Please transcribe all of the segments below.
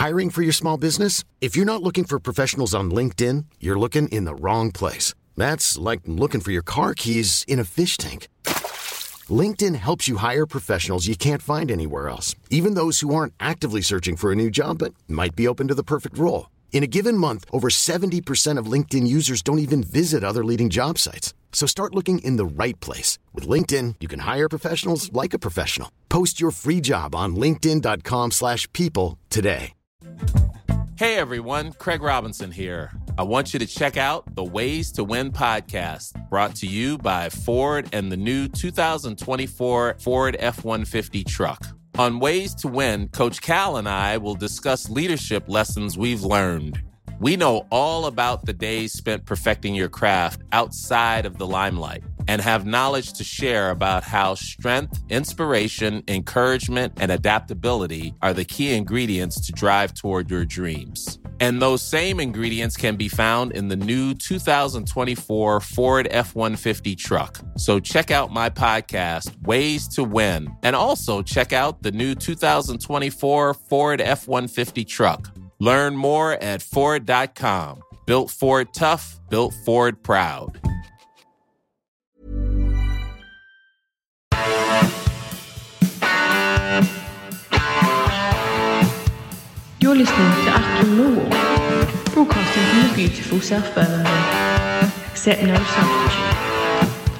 Hiring for your small business? If you're not looking for professionals on LinkedIn, you're looking in the wrong place. That's like looking for your car keys in a fish tank. LinkedIn helps you hire professionals you can't find anywhere else, even those who aren't actively searching for a new job but might be open to the perfect role. In a given month, over 70% of LinkedIn users don't even visit other leading job sites. So start looking in the right place. With LinkedIn, you can hire professionals like a professional. Post your free job on linkedin.com/people today. Hey everyone, Craig Robinson here. I want you to check out the Ways to Win podcast, brought to you by Ford and the new 2024 Ford F-150 truck. On Ways to Win, Coach Cal and I will discuss leadership lessons we've learned. We know all about the days spent perfecting your craft outside of the limelight and have knowledge to share about how strength, inspiration, encouragement, and adaptability are the key ingredients to drive toward your dreams. And those same ingredients can be found in the new 2024 Ford F-150 truck. So check out my podcast, Ways to Win, and also check out the new 2024 Ford F-150 truck. Learn more at Ford.com. Built Ford tough, built Ford proud. You're listening to Achtung Millwall, broadcasting from the beautiful South Birmingham. Accept no substitute.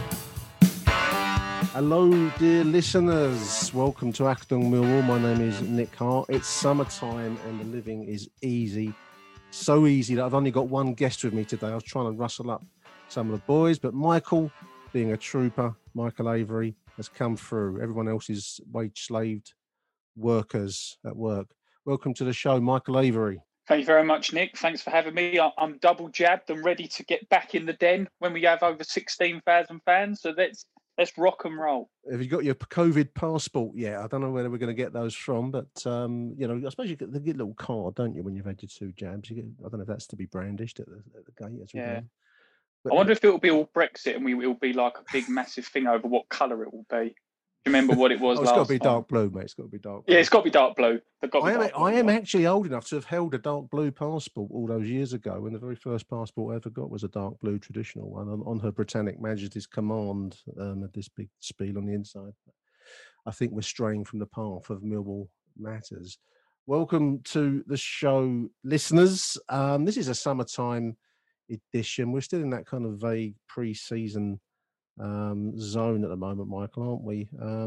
Hello, dear listeners. Welcome to Achtung Millwall. My name is Nick Hart. It's summertime and the living is easy. So easy that I've only got one guest with me today. I was trying to rustle up some of the boys, but Michael, being a trooper, Michael Avery, has come through. Everyone else is wage-slaved workers at work. Welcome to the show, Michael Avery. Thank you very much, Nick. Thanks for having me. I'm double jabbed and ready to get back in the den when we have over 16,000 fans. So let's rock and roll. Have you got your COVID passport yet? I don't know where we're going to get those from, but I suppose you get a little card, don't you, when you've had your 2 jabs? I don't know if that's to be brandished at the gate as we go. But, I wonder if it will be all Brexit and it will be like a big, massive thing over what colour it will be. Do you remember what it was? It's got to be dark blue, mate. It's got to be dark blue. Yeah, it's got to be dark blue. I am actually old enough to have held a dark blue passport all those years ago, when the very first passport I ever got was a dark blue traditional one on Her Britannic Majesty's command, had this big spiel on the inside. I think we're straying from the path of Millwall matters. Welcome to the show, listeners. This is a summertime edition. We're still in that kind of vague pre-season zone at the moment, Michael, aren't we?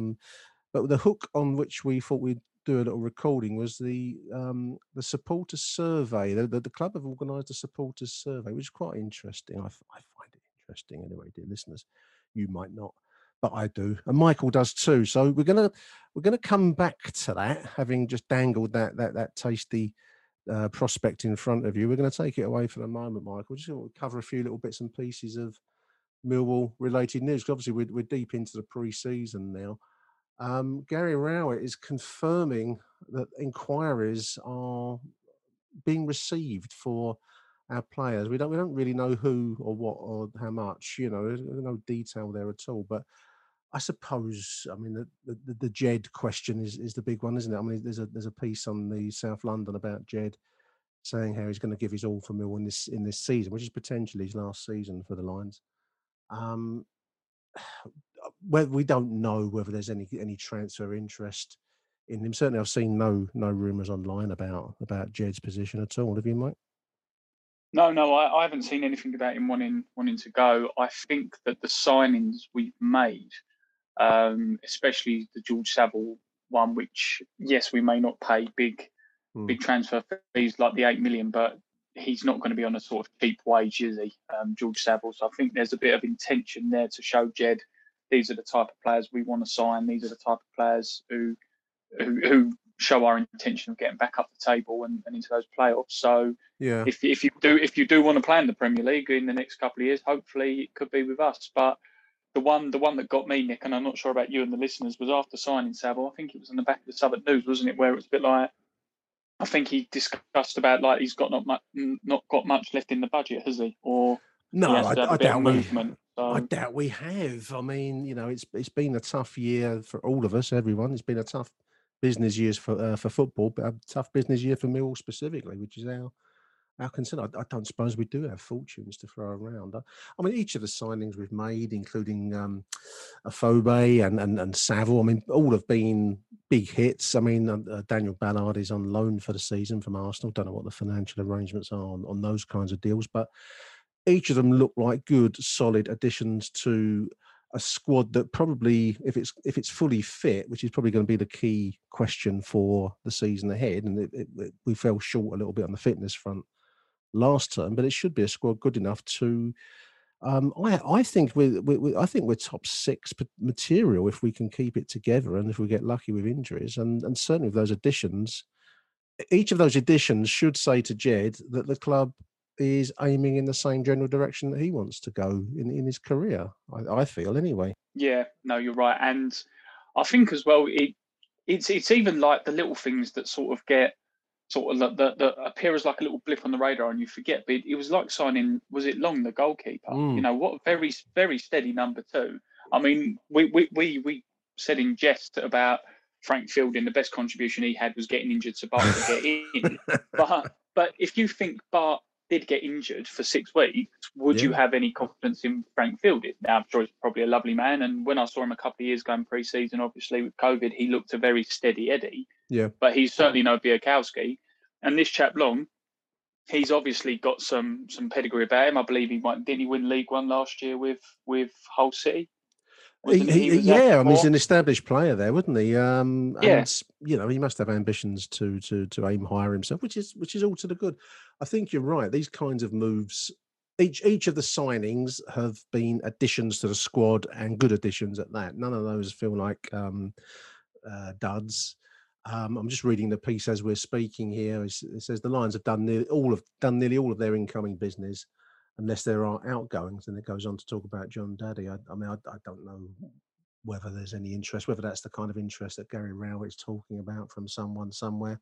But the hook on which we thought we'd do a little recording was the supporters survey. The club have organised a supporters survey, which is quite interesting. I find it interesting anyway, dear listeners. You might not, but I do, and Michael does too. So we're gonna come back to that, having just dangled that tasty prospect in front of you. We're going to take it away for the moment, Michael. Just going to cover a few little bits and pieces of Millwall-related news. Obviously, we're deep into the pre-season now. Gary Rowett is confirming that inquiries are being received for our players. We don't really know who or what or how much. There's no detail there at all. But I suppose, the Jed question is the big one, isn't it? I mean, there's a piece on the South London about Jed saying how he's going to give his all for Millwall in this season, which is potentially his last season for the Lions. Well, we don't know whether there's any transfer interest in him. Certainly, I've seen no rumours online about Jed's position at all. Have you, Mike? No, I haven't seen anything about him wanting to go. I think that the signings we've made, especially the George Saville one, which yes, we may not pay big transfer fees like the 8 million, but he's not going to be on a sort of cheap wage, is he, George Saville? So I think there's a bit of intention there to show Jed, these are the type of players we want to sign. These are the type of players who show our intention of getting back up the table and into those playoffs. So yeah, if you do want to play in the Premier League in the next couple of years, hopefully it could be with us. But the one that got me, Nick, and I'm not sure about you and the listeners, was after signing Saville. I think it was in the back of the Southwark News, wasn't it, where it was a bit like, I think he discussed about like he's got not got much left in the budget, has he? Or no, I doubt movement. I doubt we have. I mean, it's been a tough year for all of us, everyone. It's been a tough business years for football, but a tough business year for Millwall specifically, which is our concern. I don't suppose we do have fortunes to throw around. I mean, each of the signings we've made, including Afobe and Saville, I mean, all have been big hits. I mean, Daniel Ballard is on loan for the season from Arsenal. Don't know what the financial arrangements are on those kinds of deals, but each of them look like good, solid additions to a squad that probably, if it's fully fit, which is probably going to be the key question for the season ahead, and we fell short a little bit on the fitness front last term, but it should be a squad good enough to. I think we're top six material if we can keep it together, and if we get lucky with injuries, and certainly with those additions, each of those additions should say to Jed that the club is aiming in the same general direction that he wants to go in his career. I feel anyway. Yeah, no, you're right, and I think as well it's even like the little things that sort of get sort of that appear as like a little blip on the radar and you forget. But it was like signing, was it Long, the goalkeeper? You know, what a very, very steady number two. I mean, we said in jest about Frank Fielding, the best contribution he had was getting injured so Bart could get in. But if you think Bart did get injured for 6 weeks, would you have any confidence in Frank Fielding? Now, I'm sure he's probably a lovely man. And when I saw him a couple of years ago in pre-season, obviously with COVID, he looked a very steady Eddie. Yeah. But he's certainly no Biakowski. And this chap Long, he's obviously got some pedigree about him. I believe didn't he win League One last year with Hull City? I mean, he's an established player there, wasn't he? And you know, he must have ambitions to aim higher himself, which is all to the good. I think you're right. These kinds of moves, each of the signings have been additions to the squad, and good additions at that. None of those feel like duds. I'm just reading the piece as we're speaking here. It says the Lions have done nearly all of their incoming business, unless there are outgoings. And it goes on to talk about John Daddy. I mean, I don't know whether there's any interest, whether that's the kind of interest that Gary Rowett's talking about from someone somewhere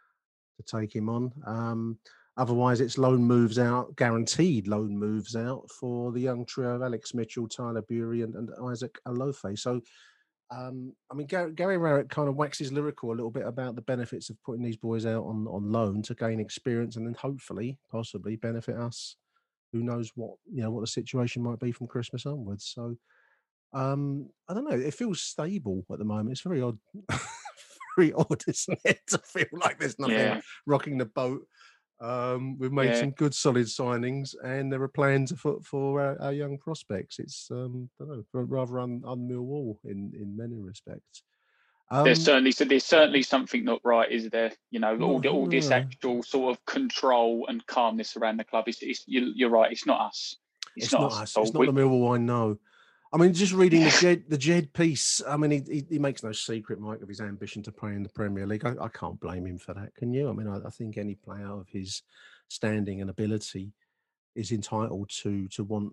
to take him on. Otherwise, it's loan moves out, guaranteed loan moves out for the young trio of Alex Mitchell, Tyler Bury, and Isaac Alofe. So, I mean, Gary Rowett kind of waxes lyrical a little bit about the benefits of putting these boys out on loan to gain experience and then hopefully, possibly benefit us. Who knows what the situation might be from Christmas onwards. So, I don't know. It feels stable at the moment. It's very odd, very odd, isn't it, to feel like there's nothing rocking the boat. We've made some good, solid signings, and there are plans for our young prospects. It's I don't know, rather un-Millwall in many respects. There's certainly something not right, is there? You know, all this actual sort of control and calmness around the club. You're right. It's not us. It's not us. It's not the Millwall I know. I mean, just reading the Jed piece. I mean, he makes no secret, Mike, of his ambition to play in the Premier League. I can't blame him for that, can you? I mean, I think any player of his standing and ability is entitled to want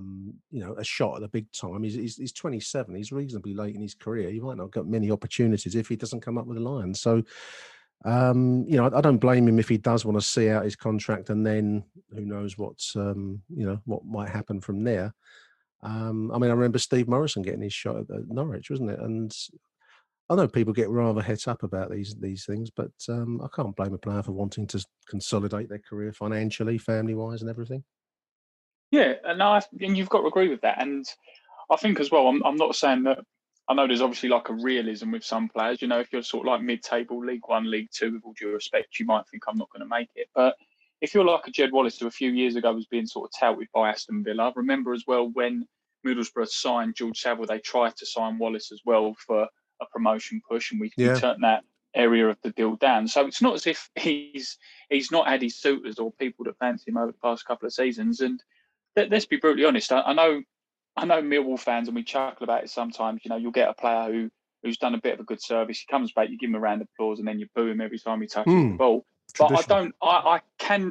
a shot at the big time. He's 27. He's reasonably late in his career. He might not get many opportunities if he doesn't come up with the Lions. So, I don't blame him if he does want to see out his contract, and then who knows what might happen from there. I mean, I remember Steve Morrison getting his shot at Norwich, wasn't it? And I know people get rather het up about these things, but I can't blame a player for wanting to consolidate their career financially, family-wise, and everything. Yeah, and you've got to agree with that. And I think as well, I'm not saying that. I know there's obviously like a realism with some players. You know, if you're sort of like mid-table, League One, League Two, with all due respect, you might think I'm not going to make it. But if you're like a Jed Wallace, who a few years ago was being sort of touted by Aston Villa, I remember as well when Middlesbrough signed George Saville, they tried to sign Wallace as well for a promotion push, and we turned that area of the deal down. So it's not as if he's not had his suitors or people that fancy him over the past couple of seasons. And let's be brutally honest. I know Millwall fans, and we chuckle about it sometimes. You know, you'll get a player who's done a bit of a good service. He comes back, you give him a round of applause, and then you boo him every time he touches the ball. But I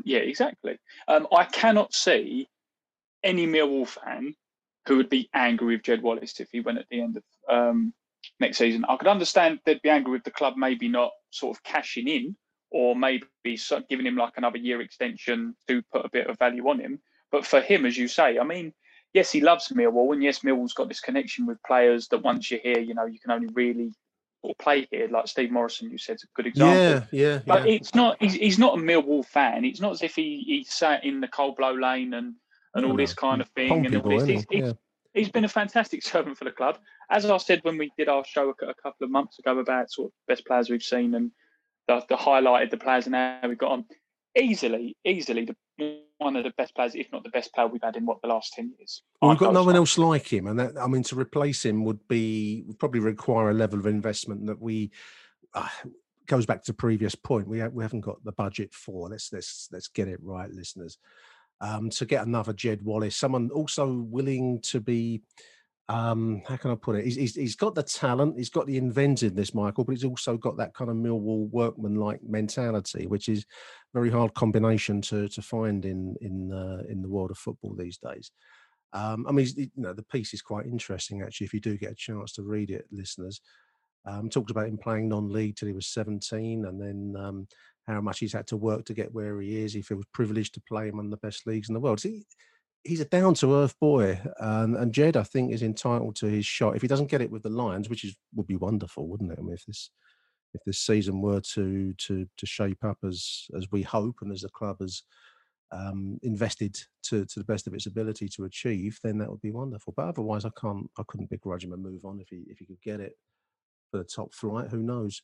cannot see any Millwall fan who would be angry with Jed Wallace if he went at the end of next season. I could understand they'd be angry with the club maybe not sort of cashing in, or maybe giving him like another year extension to put a bit of value on him. But for him, as you say, I mean, yes, he loves Millwall, and yes, Millwall's got this connection with players that once you're here, you know, you can only really sort of play here. Like Steve Morrison, you said, is a good example. Yeah. But it's not. He's not a Millwall fan. It's not as if he sat in the cold blow lane and all this kind of thing. Pompey And all this. boy, He's been a fantastic servant for the club. As I said when we did our show a couple of months ago about sort of best players we've seen and the highlighted the players and how we got on. Easily one of the best players, if not the best player we've had in the last 10 years. Well, we've got no one else like him, and that, to replace him would probably require a level of investment that we goes back to the previous point. We haven't got the budget for. Let's get it right, listeners. To get another Jed Wallace, someone also willing to be. How can I put it? He's got the talent, he's got the inventiveness, Michael, but he's also got that kind of Millwall workman-like mentality, which is a very hard combination to find in the world of football these days. The piece is quite interesting, actually, if you do get a chance to read it, listeners. Talked about him playing non-league till he was 17, and then how much he's had to work to get where he is. He feels privileged to play in one of the best leagues in the world. He's a down-to-earth boy, and Jed, I think, is entitled to his shot. If he doesn't get it with the Lions, which would be wonderful, wouldn't it? I mean, if this season were to shape up as we hope, and as the club has invested to the best of its ability to achieve, then that would be wonderful. But otherwise, I couldn't begrudge him a move on if he could get it for the top flight. Who knows?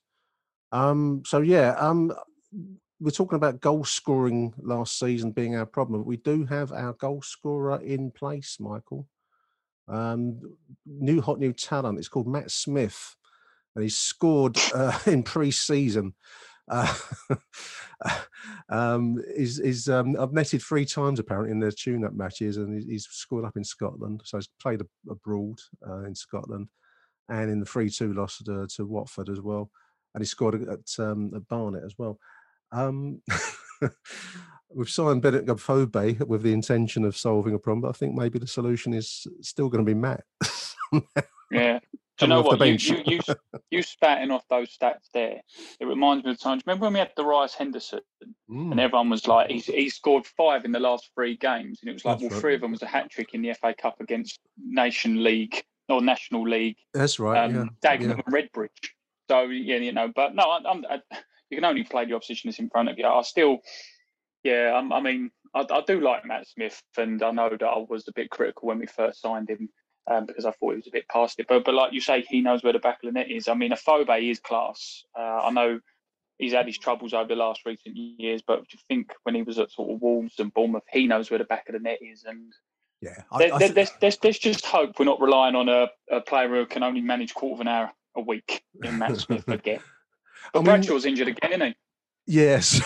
We're talking about goal scoring last season being our problem. We do have our goal scorer in place, Michael. New talent. It's called Matt Smith, and he's scored in pre-season. I've netted 3 times apparently in their tune-up matches, and he's scored up in Scotland. So he's played abroad in Scotland, and in the 3-2 loss to Watford as well. And he scored at Barnet as well. We've signed Bennett Gabfobe with the intention of solving a problem, but I think maybe the solution is still going to be Matt. Yeah. Do you know what? You spatting off those stats there. It reminds me of times. Remember when we had Darius Henderson and everyone was like, he scored 5 in the last 3 games, and it was like, That's right. 3 of them was a hat trick in the FA Cup against National League. That's right. Dagenham and Redbridge. So but no, you can only play the opposition that's in front of you. I do like Matt Smith, and I know that I was a bit critical when we first signed him because I thought he was a bit past it. But like you say, he knows where the back of the net is. I mean, Afobe is class. I know he's had his troubles over the last recent years, but do you think when he was at sort of Wolves and Bournemouth, he knows where the back of the net is? And there's just hope we're not relying on a player who can only manage quarter of an hour a week in Matt Smith again. But Bradshaw's injured again, isn't he? Yes.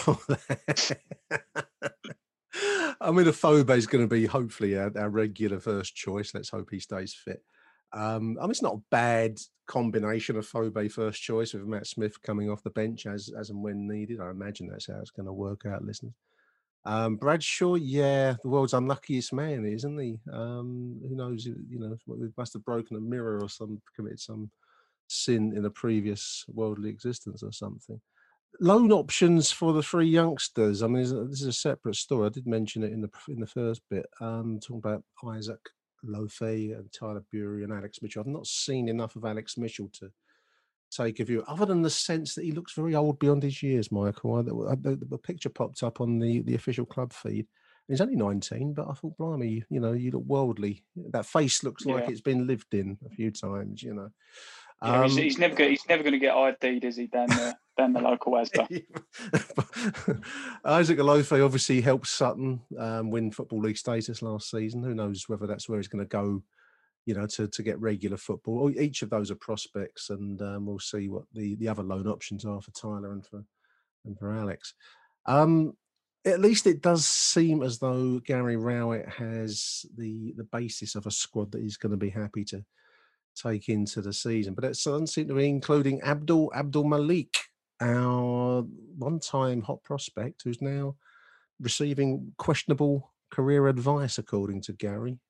Afobe is going to be hopefully our regular first choice. Let's hope he stays fit. It's not a bad combination of Afobe first choice with Matt Smith coming off the bench as and when needed. I imagine that's how it's going to work out, listeners. Bradshaw, the world's unluckiest man, isn't he? Who knows? We must have broken a mirror or committed some sin in a previous worldly existence or something. Loan options for the 3 youngsters. I mean, this is a separate story. I did mention it in the first bit. Talking about Isaac Lothé and Tyler Bury and Alex Mitchell. I've not seen enough of Alex Mitchell to take a view, other than the sense that he looks very old beyond his years, Michael. The picture popped up on the official club feed. He's only 19, but I thought, blimey, you look worldly. That face looks like it's been lived in a few times, he's never going to get ID'd, is he, down the local Asda? Isaac Lothé obviously helped Sutton win Football League status last season. Who knows whether that's where he's going to go, to get regular football. Each of those are prospects, and we'll see what the other loan options are for Tyler and for Alex. At least it does seem as though Gary Rowett has the basis of a squad that he's going to be happy to take into the season. But it doesn't seem to be including Abdul Malik, our one-time hot prospect who's now receiving questionable career advice, according to Gary.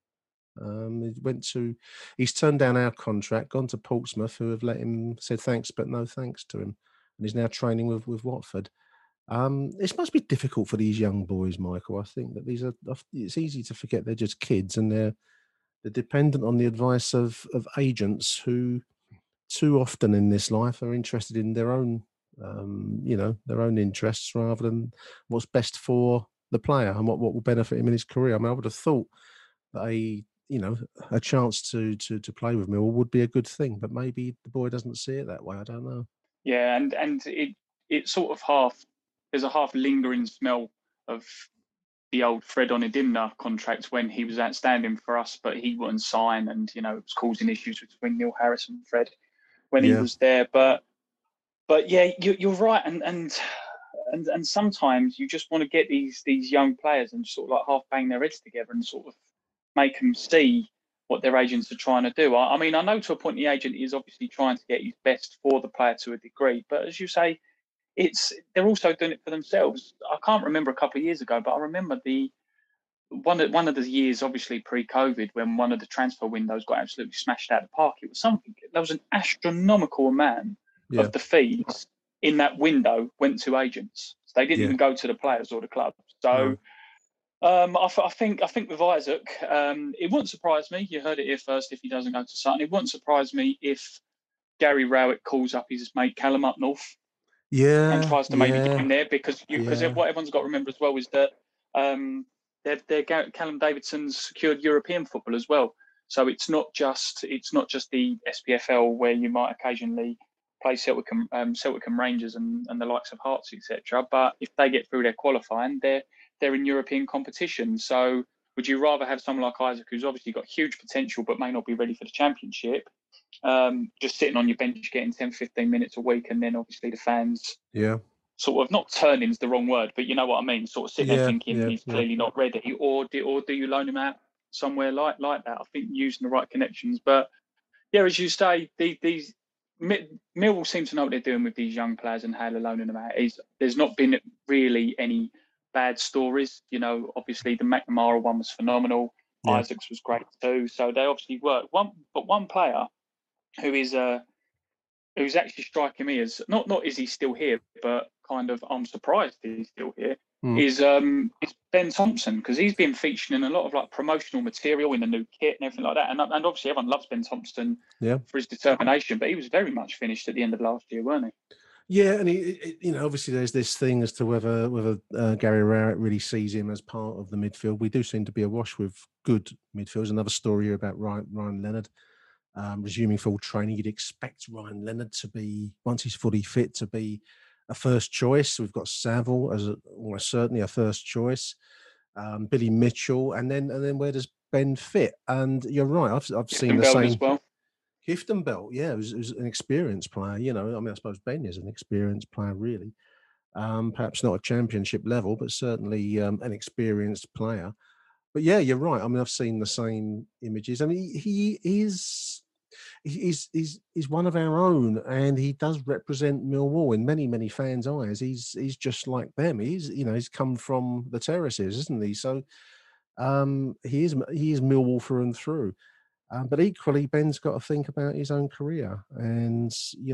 He's turned down our contract, gone to Portsmouth, who have said thanks but no thanks to him, and he's now training with Watford. This must be difficult for these young boys, Michael. I think that it's easy to forget they're just kids, and they're dependent on the advice of agents who too often in this life are interested in their own, their own interests rather than what's best for the player and what will benefit him in his career. I mean, I would have thought that a chance to play with Millwall would be a good thing, but maybe the boy doesn't see it that way. I don't know. Yeah, and it's sort of there's a half lingering smell of the old Fred Onidimna contract when he was outstanding for us, but he wouldn't sign, and it was causing issues between Neil Harris and Fred when he was there. But yeah, you're right, and sometimes you just want to get these young players and sort of like half bang their heads together and sort of make them see what their agents are trying to do. I mean, I know to a point the agent is obviously trying to get his best for the player to a degree, but as you say, they're also doing it for themselves. I can't remember a couple of years ago, but I remember one of the years, obviously pre-COVID, when one of the transfer windows got absolutely smashed out of the park. It was something. There was an astronomical amount of the fees in that window went to agents. So they didn't even go to the players or the club. So I think with Isaac, it wouldn't surprise me. You heard it here first. If he doesn't go to Sutton, it wouldn't surprise me if Gary Rowett calls up his mate Callum up north. And tries to maybe get him there because what everyone's got to remember as well is that Callum Davidson's secured European football as well. So it's not just the SPFL where you might occasionally play Celtic and Rangers and the likes of Hearts, etc. But if they get through their qualifying, they're in European competition. So would you rather have someone like Isaac, who's obviously got huge potential but may not be ready for the Championship, just sitting on your bench getting 10, 15 minutes a week, and then obviously the fans sort of, not turning's the wrong word, but you know what I mean, sort of sitting there thinking he's clearly not ready, or do you loan him out somewhere like that? I think using the right connections. But yeah, as you say, these Millwall seem to know what they're doing with these young players and how they're loaning them out. There's not been really any bad stories. Obviously the McNamara one was phenomenal. Isaac's was great too. So they obviously work. One player who's actually striking me as not is he still here, but kind of I'm surprised he's still here. Is Ben Thompson, because he's been featured in a lot of like promotional material in the new kit and everything like that. And obviously everyone loves Ben Thompson for his determination, but he was very much finished at the end of last year, weren't he? Yeah, and obviously there's this thing as to whether Gary Rowett really sees him as part of the midfield. We do seem to be awash with good midfielders. Another story here about Ryan Leonard. Resuming full training, you'd expect Ryan Leonard to be, once he's fully fit, to be a first choice. We've got Saville as almost certainly a first choice. Billy Mitchell, and then where does Ben fit? And you're right, I've seen the same. As well. Hiftenbelt, yeah, it was an experienced player. I suppose Ben is an experienced player, really. Perhaps not a championship level, but certainly an experienced player. But yeah, you're right. I mean, I've seen the same images. I mean, he's one of our own, and he does represent Millwall in many, many fans' eyes. He's just like them. He's come from the terraces, isn't he? So he is Millwall through and through. But equally, Ben's got to think about his own career, and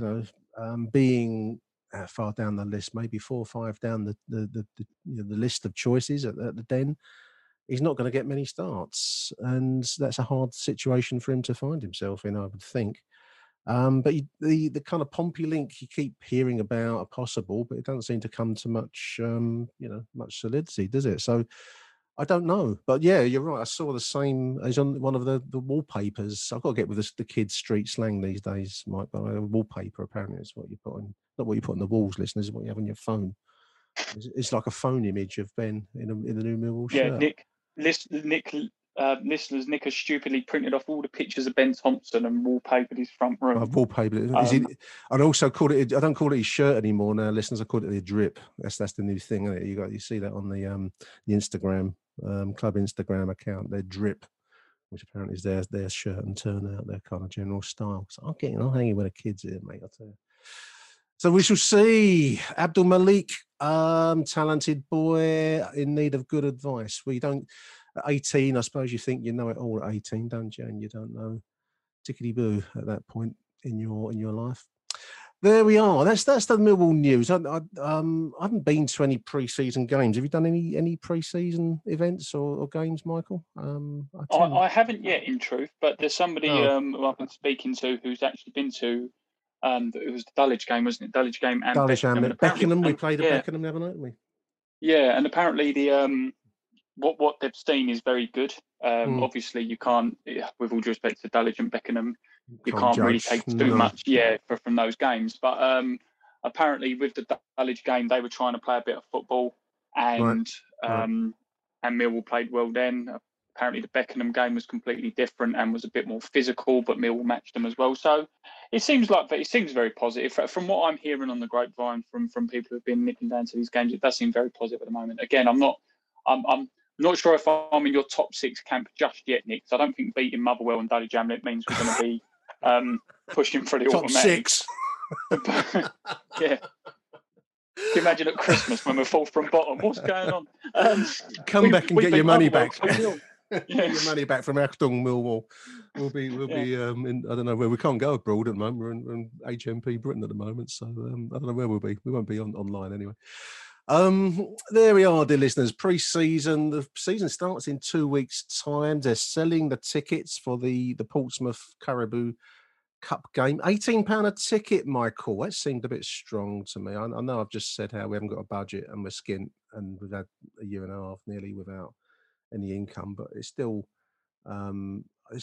being far down the list, maybe 4 or 5 down the list of choices at the Den. He's not going to get many starts, and that's a hard situation for him to find himself in, I would think. But the kind of Pompey link you keep hearing about are possible, but it doesn't seem to come to much solidity, does it? So I don't know. But yeah, you're right. I saw the same as on one of the wallpapers. I've got to get with the kids' street slang these days, Mike. But a wallpaper apparently is what you put on, not what you put on the walls, listeners, is what you have on your phone. It's like a phone image of Ben in the new Millwall shirt. Listeners, Nick has stupidly printed off all the pictures of Ben Thompson and wallpapered his front room. I've wallpapered it. I'd also call it. I don't call it his shirt anymore now, listeners. I call it the drip. That's the new thing, isn't it? You see that on the Instagram club Instagram account. Their drip, which apparently is their shirt and turnout, their kind of general style. So I'm hanging with the kids here, mate. I'll tell you. So we shall see. Abdul Malik, talented boy in need of good advice. We don't. At 18, I suppose you think you know it all at 18, don't you? And you don't know tickety-boo at that point in your life. There we are. That's the Millwall news. I haven't been to any pre-season games. Have you done any pre-season events or games, Michael? I haven't yet, in truth, but there's somebody who I've been speaking to who's actually been to It was the Dulwich game, wasn't it? Dulwich game and Dulwich Beckenham. and Beckenham. We played at Beckenham the other night, didn't we? Yeah, and apparently the what they've seen is very good. Obviously, you can't, with all due respect to Dulwich and Beckenham, you can't really take too much, from those games. But apparently, with the Dulwich game, they were trying to play a bit of football, and Millwall played well then. Apparently, the Beckenham game was completely different and was a bit more physical, but Millwall matched them as well. So it seems very positive. From what I'm hearing on the grapevine from people who've been nipping down to these games, it does seem very positive at the moment. Again, I'm not sure if I'm in your top 6 camp just yet, Nick. So I don't think beating Motherwell and Dudley Hamlet means we're going to be pushing for the top automatic. 6. Yeah. Can you imagine at Christmas when we're fourth from bottom? What's going on? Come back and get your money back. Your money back from Achtung Millwall. We'll be in, I don't know where. We can't go abroad at the moment. We're in HMP Britain at the moment, so I don't know where we'll be. We won't be online anyway. There we are, dear listeners. Pre-season. The season starts in 2 weeks' time. They're selling the tickets for the Portsmouth Caribou Cup game. £18 a ticket, Michael. That seemed a bit strong to me. I know I've just said how we haven't got a budget and we're skint and we've had a year and a half nearly without any income, but it's still I'm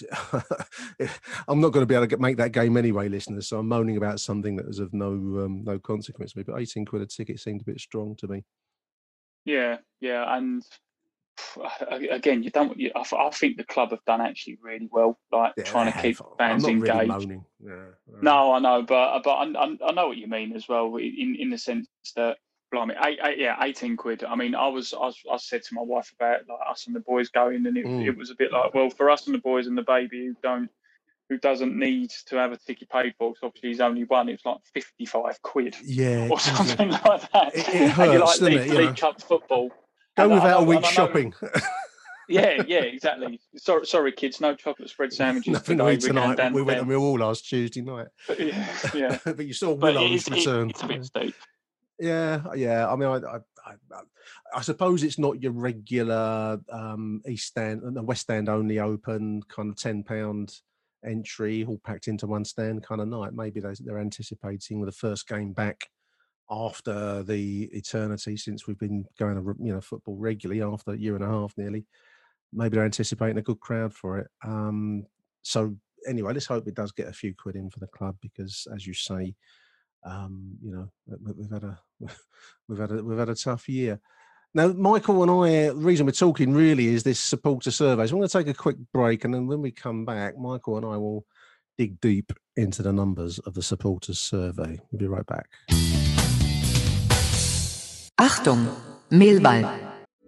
not going to be able to make that game anyway, listeners, so I'm moaning about something that is of no consequence to me, but 18 quid a ticket seemed a bit strong to me. Yeah, and again, I think the club have done actually really well, trying to keep fans engaged. Really moaning. No, I know, but I know what you mean as well, in the sense that, blimey, 18 quid. I mean, I said to my wife about us and the boys going, and it was a bit like, well, for us and the boys and the baby who doesn't need to have a ticket paid for, because obviously he's only one, it's like 55 quid. Yeah. Or something like that. It hurts, doesn't it? League Cup football. Go without a week's shopping. Yeah, exactly. Sorry, kids, no chocolate spread sandwiches. Nothing to eat tonight. We went to Millwall last Tuesday night. Yeah. But you saw Willow's return. It's a bit steep. Yeah. I mean, I suppose it's not your regular East Stand and the West Stand only open kind of £10 entry, all packed into one stand kind of night. Maybe they're anticipating with the first game back after the eternity since we've been going to football regularly after a year and a half nearly. Maybe they're anticipating a good crowd for it. So anyway, let's hope it does get a few quid in for the club, because, as you say, we've had a tough year. Now, Michael and I, the reason we're talking really is this supporter survey. So I'm going to take a quick break, and then when we come back, Michael and I will dig deep into the numbers of the supporters survey. We'll be right back. Achtung, Millwall.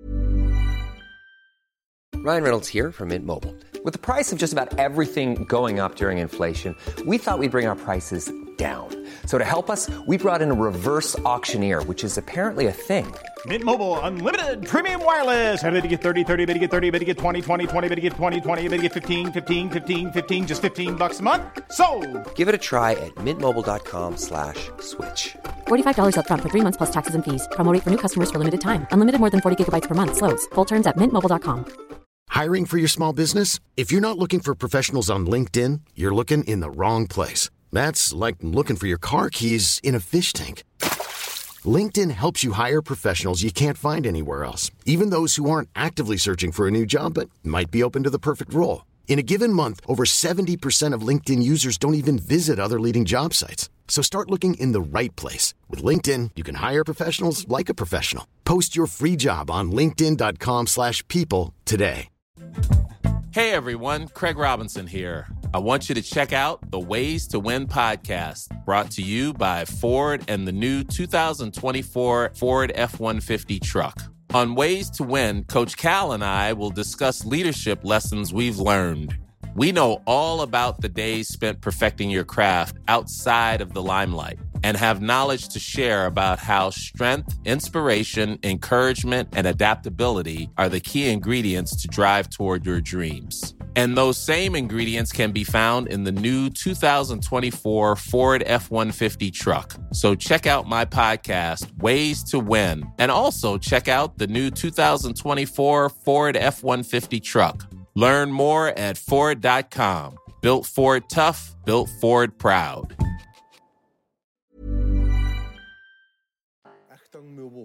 Ryan Reynolds here from Mint Mobile. With the price of just about everything going up during inflation, we thought we'd bring our prices down. So to help us, we brought in a reverse auctioneer, which is apparently a thing. Mint Mobile Unlimited Premium Wireless. How to get 30, 30, bit to get 30, bit to get 20, 20, 20, bit to get 20, 20, bit to get 15, 15, 15, 15, just $15 a month? Sold! Give it a try at mintmobile.com/switch. $45 up front for 3 months plus taxes and fees. Promo rate for new customers for limited time. Unlimited more than 40 gigabytes per month. Slows full terms at mintmobile.com. Hiring for your small business? If you're not looking for professionals on LinkedIn, you're looking in the wrong place. That's like looking for your car keys in a fish tank. LinkedIn helps you hire professionals you can't find anywhere else, even those who aren't actively searching for a new job but might be open to the perfect role. In a given month, over 70% of LinkedIn users don't even visit other leading job sites. So start looking in the right place. With LinkedIn, you can hire professionals like a professional. Post your free job on linkedin.com/people today. Hey everyone, Craig Robinson here. I want you to check out the Ways to Win podcast, brought to you by Ford and the new 2024 Ford F-150 truck. On Ways to Win, Coach Cal and I will discuss leadership lessons we've learned. We know all about the days spent perfecting your craft outside of the limelight and have knowledge to share about how strength, inspiration, encouragement, and adaptability are the key ingredients to drive toward your dreams. And those same ingredients can be found in the new 2024 Ford F-150 truck. So check out my podcast, Ways to Win, and also check out the new 2024 Ford F-150 truck. Learn more at Ford.com. Built Ford tough, built Ford proud.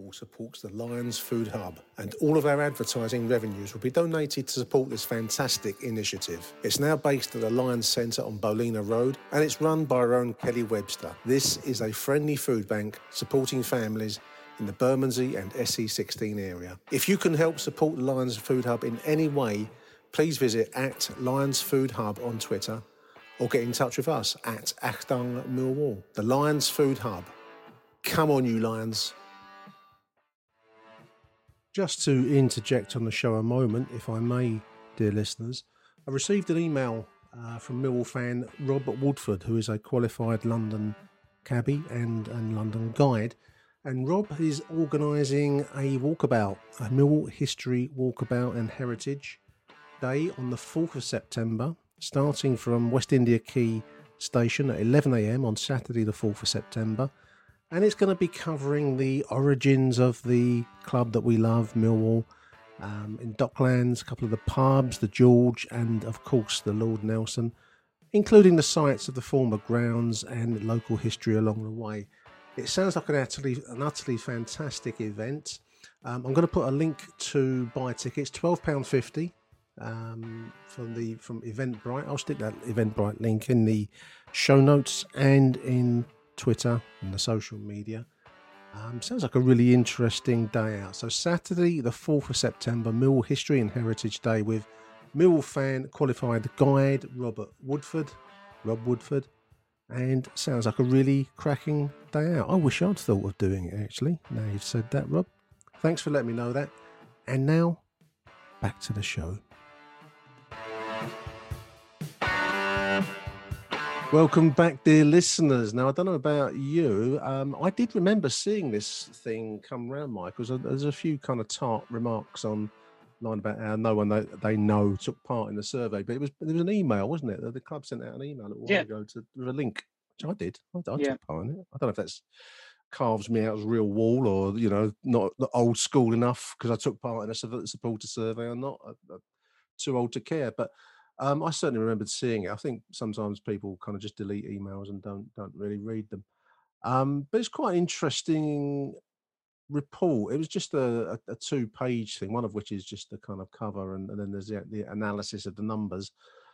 Millwall supports the Lions Food Hub, and all of our advertising revenues will be donated to support this fantastic initiative. It's now based at the Lions Centre on Bolina Road, and it's run by our own Kelly Webster. This is a friendly food bank supporting families in the Bermondsey and SE16 area. If you can help support the Lions Food Hub in any way, please visit at Lions Food Hub on Twitter or get in touch with us at Achtung Millwall. The Lions Food Hub. Come on, you Lions. Just to interject on the show a moment, if I may, dear listeners, I received an email from Millwall fan Rob Woodford, who is a qualified London cabbie and London guide. And Rob is organising a walkabout, a Millwall History Walkabout and Heritage Day on the 4th of September, starting from West India Quay Station at 11 a.m. on Saturday the 4th of September. And it's going to be covering the origins of the club that we love, Millwall, in Docklands, a couple of the pubs, the George, and of course the Lord Nelson, including the sites of the former grounds and local history along the way. It sounds like an utterly fantastic event. I'm going to put a link to buy tickets, £12.50 from Eventbrite. I'll stick that Eventbrite link in the show notes and in Twitter and the social media. Sounds like a really interesting day out. So Saturday, the 4th of September, Millwall History and Heritage Day with Millwall fan qualified guide Rob Woodford. And sounds like a really cracking day out. I wish I'd thought of doing it, actually. Now you've said that, Rob. Thanks for letting me know that. And now, back to the show. Welcome back, dear listeners. Now, I don't know about you. I did remember seeing this thing come round, Mike, because there's a few kind of tart remarks online about how no one they know took part in the survey. But there was an email, wasn't it? The club sent out an email a while ago with a link, which I did. I took part in it. I don't know if that's carves me out as real wall or, not old school enough because I took part in a supporter survey or not. I'm too old to care. But I certainly remembered seeing it. I think sometimes people kind of just delete emails and don't really read them. But it's quite an interesting report. It was just a 2-page thing, one of which is just the kind of cover, and then there's the analysis of the numbers.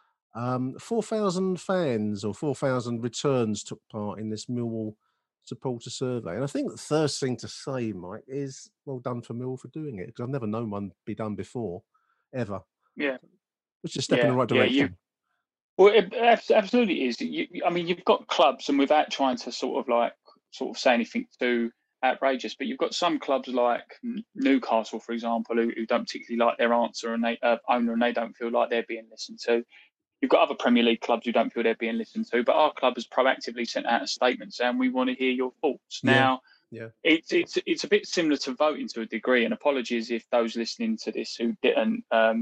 4,000 fans or 4,000 returns took part in this Millwall supporter survey. And I think the first thing to say, Mike, is well done for Millwall for doing it, because I've never known one be done before, ever. Yeah. Which is a step in the right direction. It absolutely is. You've got clubs, and without trying to sort of say anything too outrageous, but you've got some clubs like Newcastle, for example, who don't particularly like their owner, and they don't feel like they're being listened to. You've got other Premier League clubs who don't feel they're being listened to, but our club has proactively sent out a statement saying we want to hear your thoughts. Now, it's a bit similar to voting to a degree, and apologies if those listening to this who didn't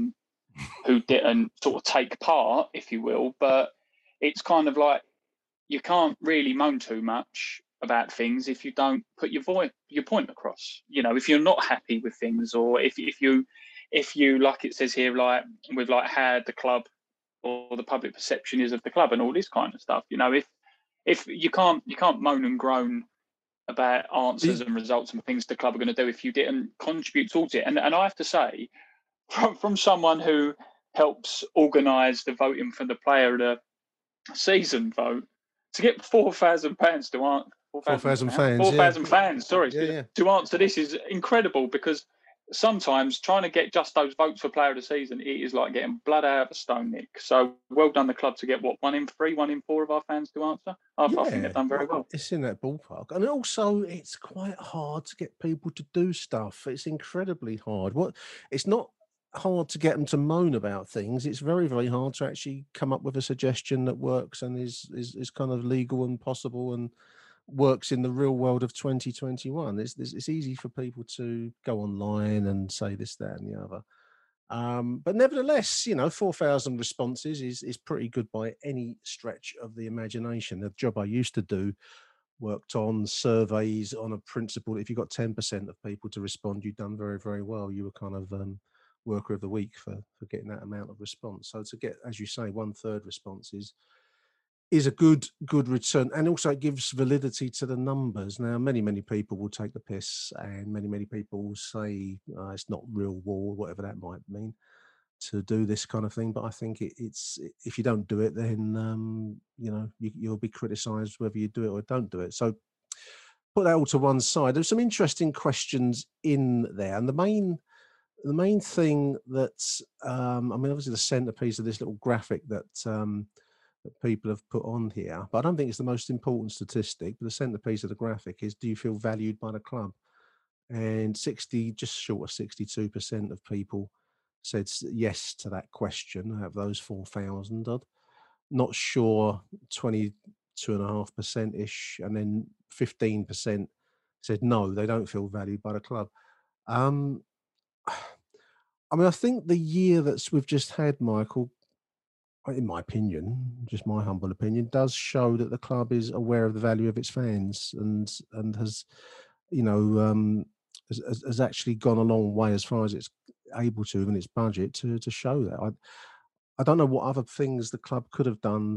sort of take part, if you will, but it's kind of like you can't really moan too much about things if you don't put your point across. If you're not happy with things, or if you like it says here, like with like how the club or the public perception is of the club and all this kind of stuff. If you can't moan and groan about answers and results and things the club are going to do if you didn't contribute towards it. And I have to say, from someone who helps organise the voting for the player of the season vote, to get £4,000 to answer 4,000 fans. 4,000 fans. Sorry, to answer this is incredible, because sometimes trying to get just those votes for player of the season, it is like getting blood out of a stone, Nick. So well done the club to get 1 in 3, 1 in 4 of our fans to answer. I think they've done very well. It's in that ballpark. And also it's quite hard to get people to do stuff. It's incredibly hard. It's not hard to get them to moan about things. It's very, very hard to actually come up with a suggestion that works and is kind of legal and possible and works in the real world of 2021. It's easy for people to go online and say this, that, and the other. But nevertheless, 4,000 responses is pretty good by any stretch of the imagination. The job I used to do worked on surveys on a principle. If you got 10% of people to respond, you'd done very, very well. You were kind of worker of the week for getting that amount of response. So to get, as you say, 1/3 response is is a good return, and also it gives validity to the numbers. Now, many people will take the piss, and many people will say it's not real war, whatever that might mean, to do this kind of thing. But I think it's if you don't do it, then you'll be criticised whether you do it or don't do it. So put that all to one side. There's some interesting questions in there, and the main thing that's obviously the centerpiece of this little graphic that people have put on here, but I don't think it's the most important statistic. But the centerpiece of the graphic is: do you feel valued by the club? And just short of 62% of people said yes to that question. Out of those 4,000 odd, not sure 22.5% ish, and then 15% said no, they don't feel valued by the club. I think the year we've just had, Michael, in my opinion, just my humble opinion, does show that the club is aware of the value of its fans and has, has actually gone a long way as far as it's able to in its budget to show that. I don't know what other things the club could have done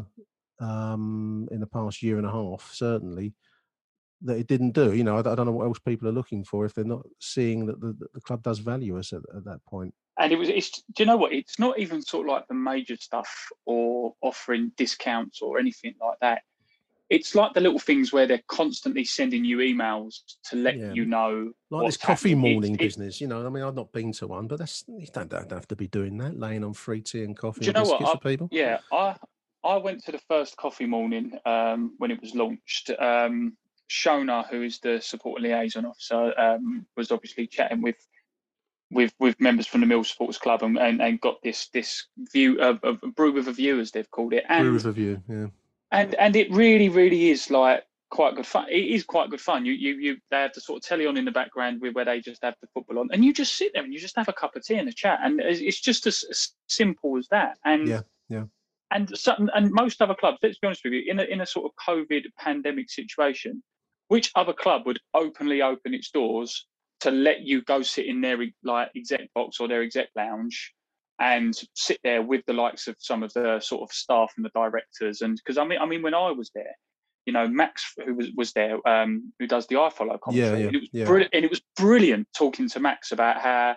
in the past year and a half, certainly, that it didn't do. I don't know what else people are looking for if they're not seeing that the club does value us at that point. And do you know what? It's not even sort of like the major stuff or offering discounts or anything like that. It's like the little things where they're constantly sending you emails to let you know. Like this coffee morning business, I've not been to one, but you don't have to be doing that, laying on free tea and coffee and biscuits for people. Yeah, I went to the first coffee morning when it was launched. Shona, who is the supporter liaison officer, was obviously chatting with members from the Mill Supporters Club and got this view of Brew with a View, as they've called it. Brew with a View, yeah. And it really, really is like quite good fun. It is quite good fun. They have the sort of telly on in the background where they just have the football on, and you just sit there and you just have a cup of tea and a chat, and it's just as simple as that. And yeah. And most other clubs, let's be honest with you, in a sort of COVID pandemic situation, which other club would openly open its doors to let you go sit in their like exec box or their exec lounge and sit there with the likes of some of the sort of staff and the directors? And because I mean, when I was there, Max, who was there, who does the iFollow commentary, and it was brilliant. And it was brilliant talking to Max about how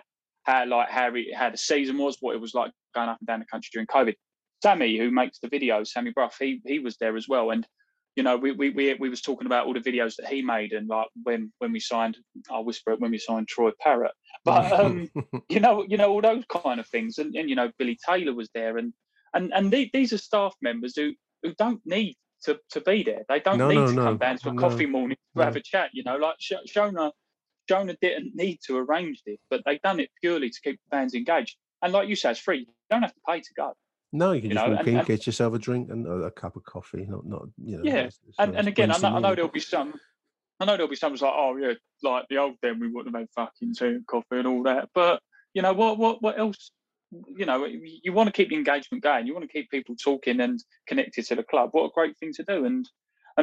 the season was, what it was like going up and down the country during COVID. Sammy, who makes the videos, Sammy Bruff, he was there as well, and we was talking about all the videos that he made, and like when we signed, I'll whisper it, when we signed Troy Parrott, but all those kind of things, and Billy Taylor was there, and these are staff members who don't need to be there. They don't need to come down to a coffee morning to have a chat. Like Shona didn't need to arrange this, but they done it purely to keep fans engaged. And like you say, it's free. You don't have to pay to go. No, you can just walk in, get yourself a drink and a cup of coffee. Not. Yeah, and again, I know there'll be some. I know there'll be some like, oh yeah, like the old then we wouldn't have had fucking tea and coffee and all that. But what else? You want to keep the engagement going. You want to keep people talking and connected to the club. What a great thing to do. And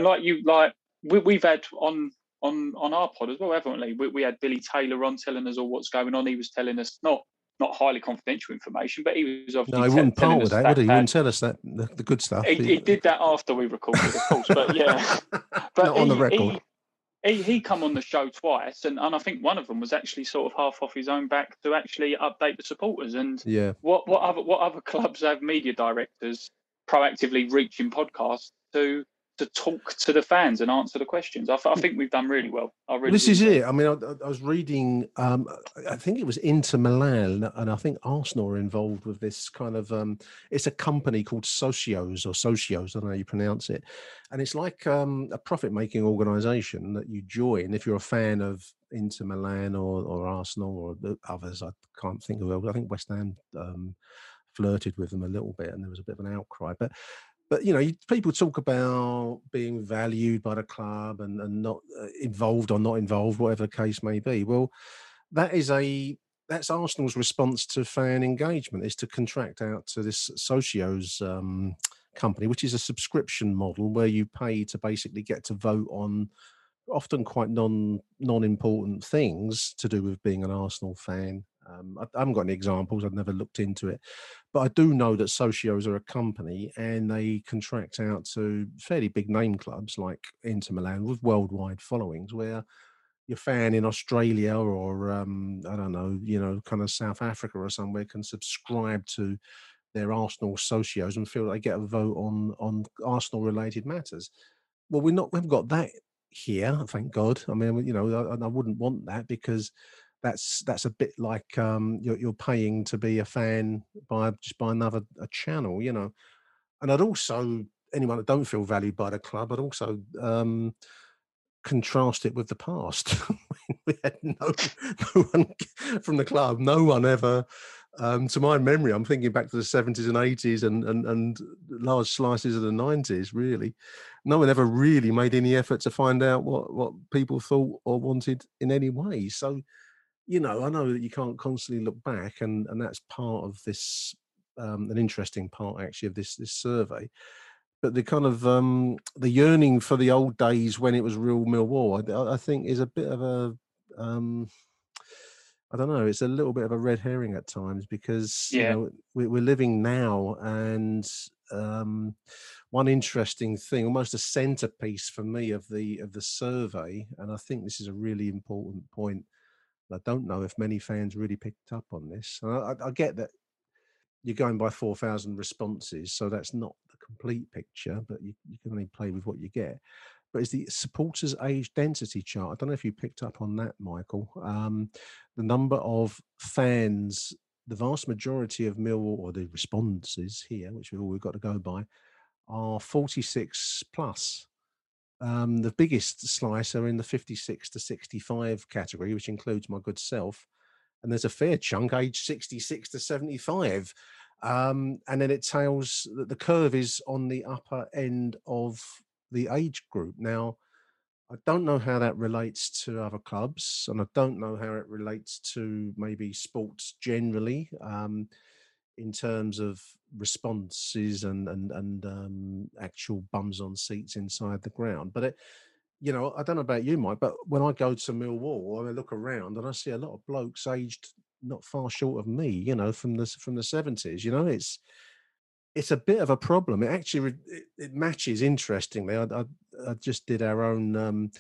we've had on our pod as well, haven't we? We had Billy Taylor on telling us all what's going on. He was telling us not highly confidential information, but he was obviously. No, he wouldn't part with that, would he? He wouldn't tell us that the good stuff. He did that after we recorded, of course. But yeah, but not on the record. He come on the show twice, and I think one of them was actually sort of half off his own back to actually update the supporters. And what other clubs have media directors proactively reaching podcasts to talk to the fans and answer the questions? I think we've done really well. This is it. I mean, I was reading, I think it was Inter Milan, and I think Arsenal are involved with this kind of, it's a company called Socios, I don't know how you pronounce it. And it's like a profit-making organisation that you join if you're a fan of Inter Milan or Arsenal or the others. I can't think of it. I think West Ham flirted with them a little bit and there was a bit of an outcry. But people talk about being valued by the club and not involved or not involved, whatever the case may be. Well, that's Arsenal's response to fan engagement, is to contract out to this Socios company, which is a subscription model where you pay to basically get to vote on often quite non-important things to do with being an Arsenal fan. I haven't got any examples. I've never looked into it, but I do know that socios are a company and they contract out to fairly big name clubs like Inter Milan with worldwide followings, where your fan in Australia or I don't know, kind of South Africa or somewhere can subscribe to their Arsenal socios and feel they get a vote on Arsenal related matters. Well, we haven't got that here, thank God. I mean, I wouldn't want that, because that's a bit like you're paying to be a fan by another a channel, And I'd also, anyone that don't feel valued by the club, I'd also contrast it with the past. We had no one from the club, no one ever. To my memory, I'm thinking back to the 70s and 80s and large slices of the 90s, really. No one ever really made any effort to find out what people thought or wanted in any way. So, I know that you can't constantly look back, and that's part of this, an interesting part, actually, of this survey. But the kind of the yearning for the old days when it was real Millwall, I think, is a bit of a I don't know. It's a little bit of a red herring at times, because we're living now, and one interesting thing, almost a centerpiece for me of the survey, and I think this is a really important point. I don't know if many fans really picked up on this. I get that you're going by 4,000 responses, so that's not the complete picture, but you can only play with what you get. But it's the supporters' age density chart. I don't know if you picked up on that, Michael. The number of fans, the vast majority of Millwall, or the responses here, which we've got to go by, are 46 plus. The biggest slice are in the 56 to 65 category, which includes my good self. And there's a fair chunk aged 66 to 75. And then it tells that the curve is on the upper end of the age group. Now, I don't know how that relates to other clubs, and I don't know how it relates to maybe sports generally, in terms of responses and actual bums on seats inside the ground. But I don't know about you, Mike, but when I go to Millwall, I look around and I see a lot of blokes aged not far short of me, from the 70s. It's a bit of a problem. It actually it matches interestingly. I just did our own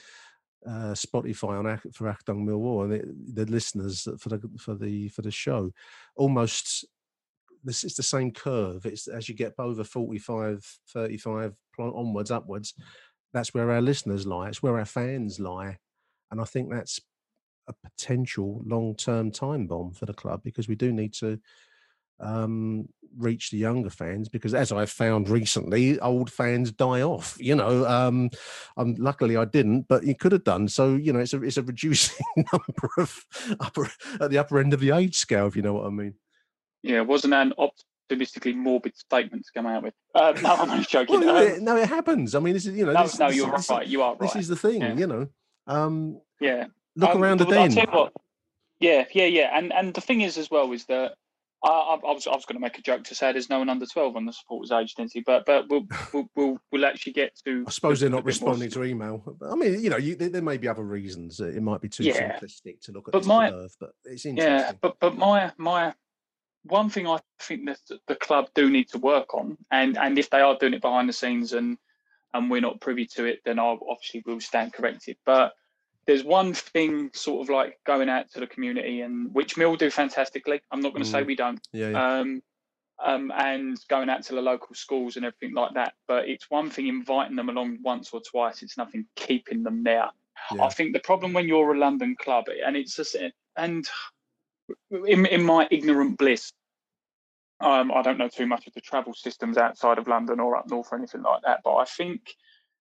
Spotify for Achtung Millwall, and the listeners for the show, almost it's the same curve. It's as you get over 45, 35 onwards, upwards. That's where our listeners lie. It's where our fans lie, and I think that's a potential long-term time bomb for the club, because we do need to reach the younger fans, because as I've found recently, old fans die off. Luckily I didn't, but you could have done. So it's a reducing number of at the upper end of the age scale, if you know what I mean. Yeah, wasn't an optimistically morbid statement to come out with. No, I'm only joking. Well, no, it happens. I mean, this is you're right. You are right. This is the thing, Yeah. Look around the den. I'll tell you what. Yeah. And the thing is as well is that I was going to make a joke to say there's no one under 12 on the supporters age density, but we'll actually get to. I suppose they're not responding to email. I mean, there may be other reasons. It might be too simplistic to look at this curve, but it's interesting. Yeah, but my one thing I think that the club do need to work on, and if they are doing it behind the scenes and we're not privy to it, then I obviously will stand corrected. But there's one thing sort of like going out to the community, and which Mill do fantastically. I'm not going to say we don't. Yeah. And going out to the local schools and everything like that. But it's one thing inviting them along once or twice. It's nothing keeping them there. Yeah. I think the problem when you're a London club, and in my ignorant bliss, I don't know too much of the travel systems outside of London or up north or anything like that. But I think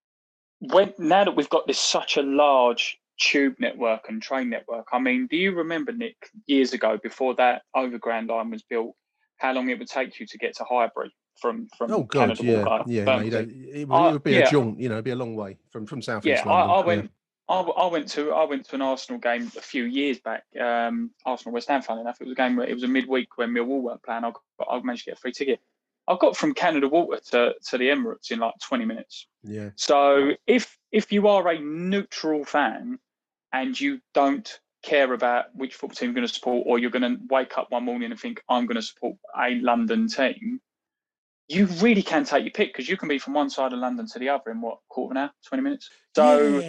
now that we've got this such a large tube network and train network, I mean, do you remember, Nick, years ago before that overground line was built, how long it would take you to get to Highbury from Canada Water? It would be a jaunt, it'd be a long way from South East London. I went to an Arsenal game a few years back. Arsenal West Ham, funny enough, it was a game where it was a midweek when Millwall weren't playing. I managed to get a free ticket. I got from Canada Water to the Emirates in like 20 minutes. Yeah. So if you are a neutral fan and you don't care about which football team you're going to support, or you're going to wake up one morning and think, I'm going to support a London team, you really can take your pick, because you can be from one side of London to the other in what, quarter of an hour, 20 minutes. So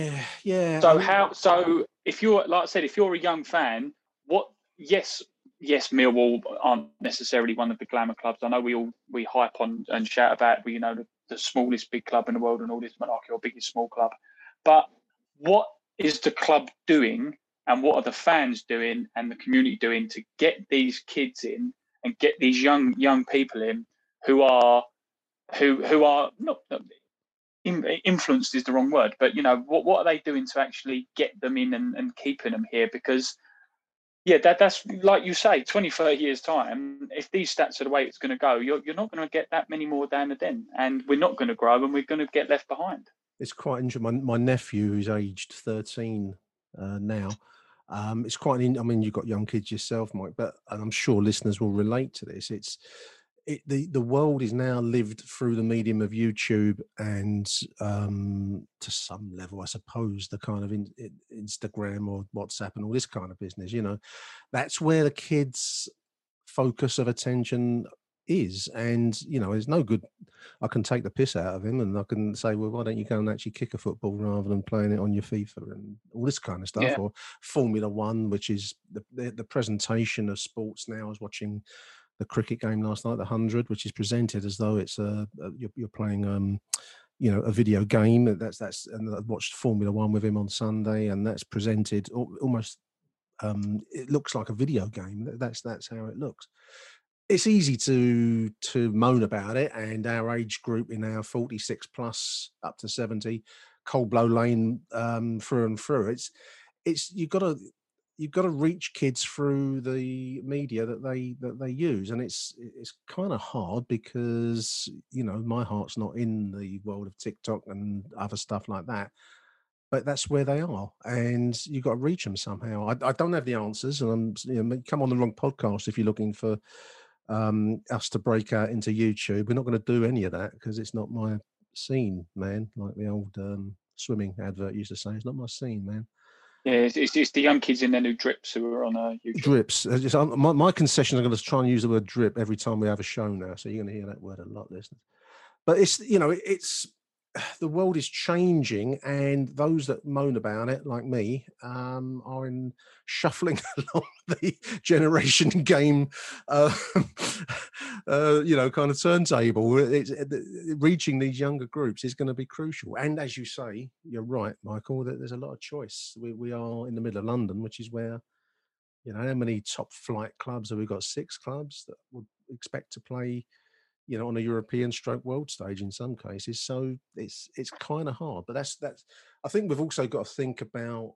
so if you're, like I said, if you're a young fan, yes, Millwall aren't necessarily one of the glamour clubs. I know we hype on and shout about, the smallest big club in the world and all this malarkey, or biggest small club. But what is the club doing, and what are the fans doing and the community doing to get these kids in and get these young people in who are not influenced is the wrong word, but what are they doing to actually get them in and keeping them here? Because that's like you say, 20, 30 years time, if these stats are the way it's going to go, you're not going to get that many more down the den, and we're not going to grow, and we're going to get left behind. It's quite interesting. My nephew, who's aged 13 now, it's quite. I mean, you've got young kids yourself, Mike, and I'm sure listeners will relate to this. The world is now lived through the medium of YouTube and to some level, I suppose, the kind of Instagram or WhatsApp and all this kind of business. That's where the kids' focus of attention is. And, there's no good. I can take the piss out of him and I can say, well, why don't you go and actually kick a football rather than playing it on your FIFA and all this kind of stuff. Yeah. Or Formula One, which is the presentation of sports now. I was watching the cricket game last night, the 100, which is presented as though it's you're playing a video game. And I watched Formula One with him on Sunday, and that's presented almost. It looks like a video game. That's how it looks. It's easy to moan about it, and our age group in our 46 plus up to 70, cold blow lane through and through. It's you've got to reach kids through the media that they use, and it's kind of hard because my heart's not in the world of TikTok and other stuff like that, but that's where they are, and you've got to reach them somehow. I don't have the answers, and come on the wrong podcast if you're looking for us to break out into YouTube. We're not going to do any of that because it's not my scene, man. Like the old swimming advert used to say, it's not my scene, man. Yeah, it's the young kids in their new drips who are on YouTube. Drips. My concession, I'm going to try and use the word drip every time we have a show now. So you're going to hear that word a lot, listeners. But it's the world is changing, and those that moan about it, like me, are shuffling along the generation game, kind of turntable. Reaching these younger groups is going to be crucial. And as you say, you're right, Michael, that there's a lot of choice. We are in the middle of London, which is where, how many top flight clubs have we got? 6 clubs that would expect to play, on a European stroke world stage in some cases. So it's kind of hard, but that's, I think we've also got to think about,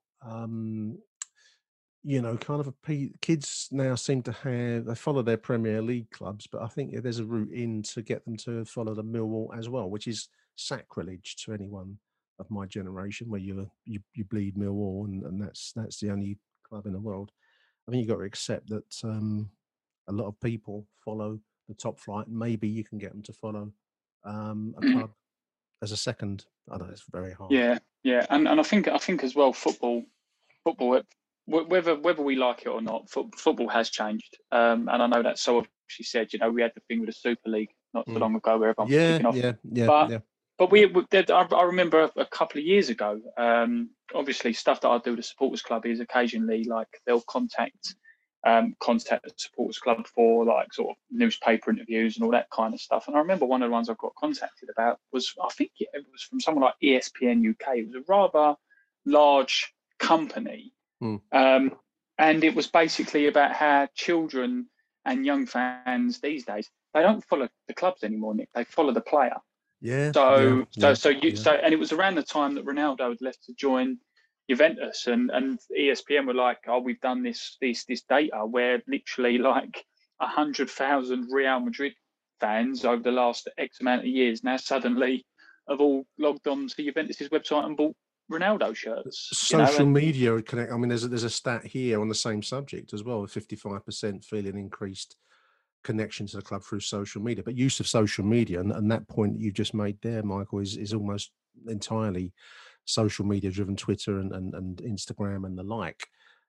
kids now seem to they follow their Premier League clubs, but I think there's a route in to get them to follow the Millwall as well, which is sacrilege to anyone of my generation, where you bleed Millwall and that's the only club in the world. I think you've got to accept that a lot of people follow the top flight, and maybe you can get them to follow a club as a second. I know it's very hard. Yeah, and I think as well, football, whether we like it or not, football has changed. And I know that's so obviously said. We had the thing with the Super League not so long ago, where everyone was kicking off. But I remember a couple of years ago. Obviously, stuff that I do with the supporters club is occasionally like they'll contact the supporters club for like sort of newspaper interviews and all that kind of stuff. And I remember one of the ones I got contacted about was, I think it was from someone like ESPN UK. It was a rather large company. And it was basically about how children and young fans these days, they don't follow the clubs anymore, Nick. They follow the player. Yeah. So and it was around the time that Ronaldo had left to join Juventus, and ESPN were like, oh, we've done this data where literally like 100,000 Real Madrid fans over the last X amount of years now suddenly have all logged on to Juventus's website and bought Ronaldo shirts. Social media connect. I mean, there's a stat here on the same subject as well. 55% feeling increased connection to the club through social media. But use of social media, and that point that you just made there, Michael, is almost entirely social media driven, Twitter and Instagram and the like.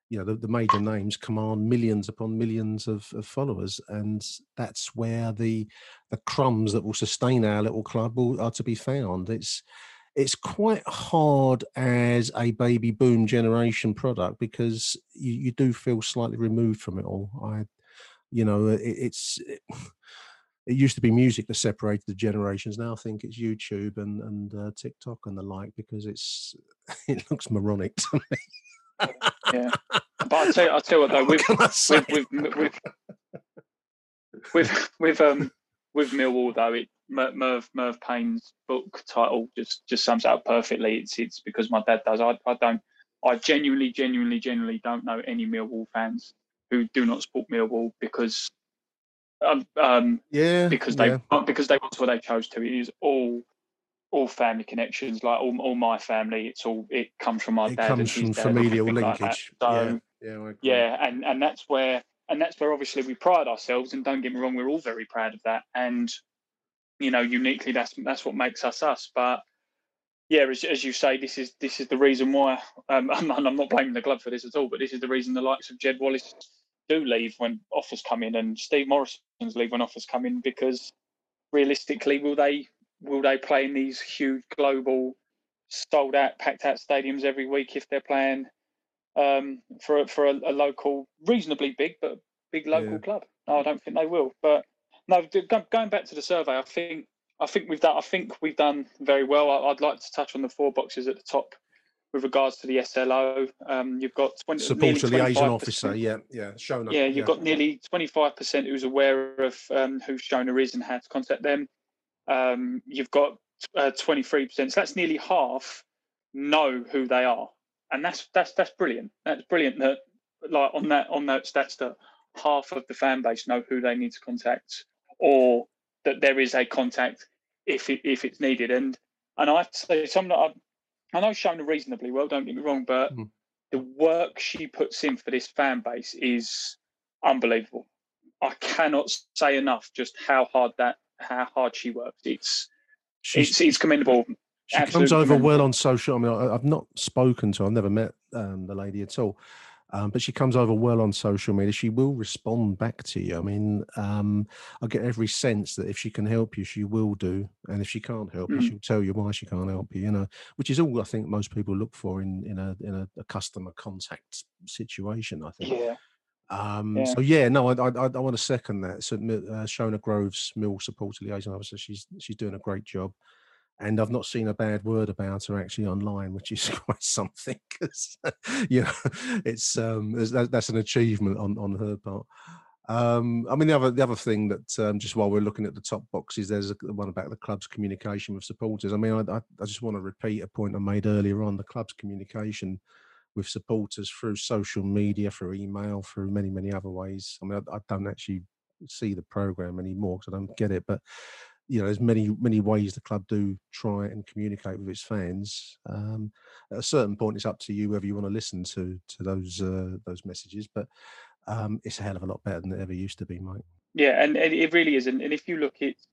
the major names command millions upon millions of followers, and that's where the crumbs that will sustain our little club are to be found. It's quite hard as a baby boom generation product because you do feel slightly removed from it all. It used to be music that separated the generations. Now I think it's YouTube and TikTok and the like, because it looks moronic to me. Yeah, but I'll tell you what though, with Millwall though, Merv Payne's book title just sums it up perfectly. It's because my dad does. I genuinely don't know any Millwall fans who do not support Millwall because because they want what they chose to. It is all family connections, like all my family. It comes from my dad. It comes from familial linkage. Like so and that's where obviously we pride ourselves. And don't get me wrong, we're all very proud of that. And uniquely, that's what makes us. But yeah, as you say, this is the reason why. I'm not blaming the club for this at all, but this is the reason the likes of Jed Wallace do leave when offers come in, and Steve Morrison's leave when offers come in, because realistically, will they play in these huge global, sold out, packed out stadiums every week if they're playing for a local, reasonably big but big local club? No, I don't think they will. But no, going back to the survey, I think we've done very well. I'd like to touch on the 4 boxes at the top with regards to the SLO. You've got supporter liaison officer, shown up. Yeah, you've got nearly 25% who's aware of who Shona is and how to contact them. You've got 23%, so that's nearly half know who they are, and that's brilliant. That's brilliant that like on that stats that half of the fan base know who they need to contact, or that there is a contact if it's needed. And I have to say, I know Shona reasonably well, don't get me wrong, but the work she puts in for this fan base is unbelievable. I cannot say enough just how hard she works. It's commendable. She comes over well on social. I mean, I've not spoken to her. I've never met the lady at all. But she comes over well on social media. She will respond back to you. I mean, I get every sense that if she can help you, she will do. And if she can't help you, she'll tell you why she can't help you, which is all I think most people look for in a customer contact situation, I think. Yeah. So I want to second that. So Shona Groves, Mill supporter liaison officer, she's doing a great job. And I've not seen a bad word about her actually online, which is quite something. Cause, it's that's an achievement on her part. I mean, the other thing that just while we're looking at the top boxes, there's one about the club's communication with supporters. I mean, I just want to repeat a point I made earlier on. The club's communication with supporters through social media, through email, through many, many other ways. I mean, I don't actually see the program anymore because I don't get it, but there's many ways the club do try and communicate with its fans. At a certain point, it's up to you whether you want to listen to those messages, but it's a hell of a lot better than it ever used to be, Mike. Yeah, and it really is. And if you look at